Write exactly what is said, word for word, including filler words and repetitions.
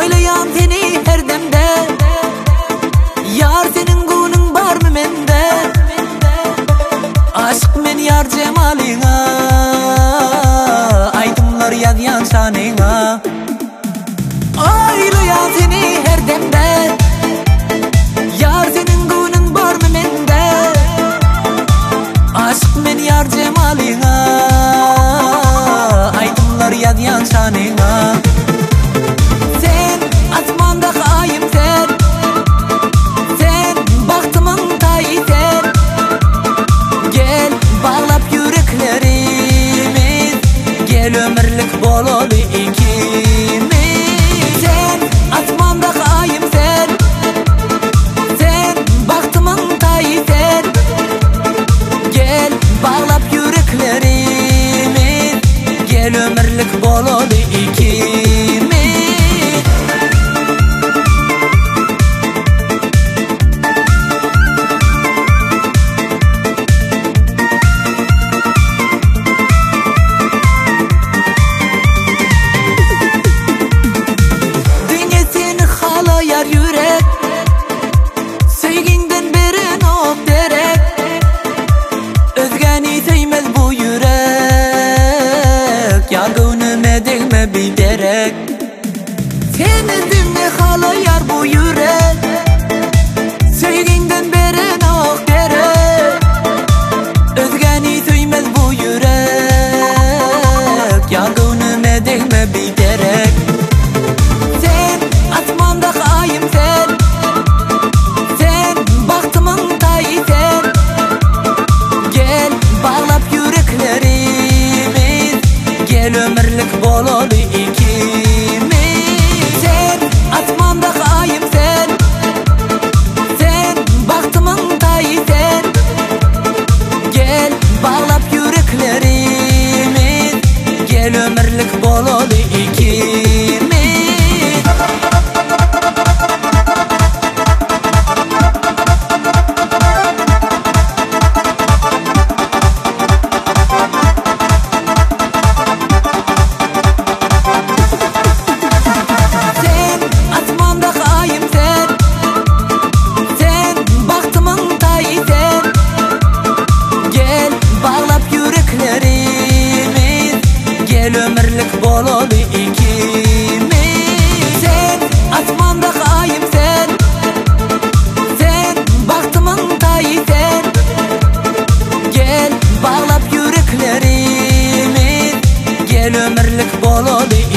oylayan seni her demde. Yar senin günün bar mı mende? Aşk men yar cemalina, aydımlar yazyan şanına. Oylayan seni her demde. Yar senin günün bar mı mende? Aşk men yar cemalina, aydımlar yazyan şanına. Sen asmandaki ayım sen, sen bahtımın tayı sen. Gel bağlap yüreklerimiz, gel ömürlük bolalı ikimiz. Sen asmandaki ayım sen, sen bahtımın tayı sen. Gel bağlap yüreklerimiz, gel ömürlük bolalı ikimiz. Yürek sevginden beri nok derek, özgeni sevmez bu yürek. Yangınıma değme bir derek. Temizimle hala yar bu yürek, sevginden beri nok derek, özgeni sevmez bu yürek. Yangınıma değme bir derek. Sen asmandaki ayım sen, sen bahtımın tayı sen. Gel bağlap yüreklerimiz, gel ömürlük bolalı ikimiz. Sen asmandaki ayım sen, sen bahtımın tayı sen. Gel bağlap yüreklerimiz, gel ömürlük bolalı ikimiz. Gel ömürlük bolalı ikimiz. Sen asmandaki ayım sen, sen bahtımın tayı sen. Gel bağlap yüreklerimiz, gel ömürlük bolalı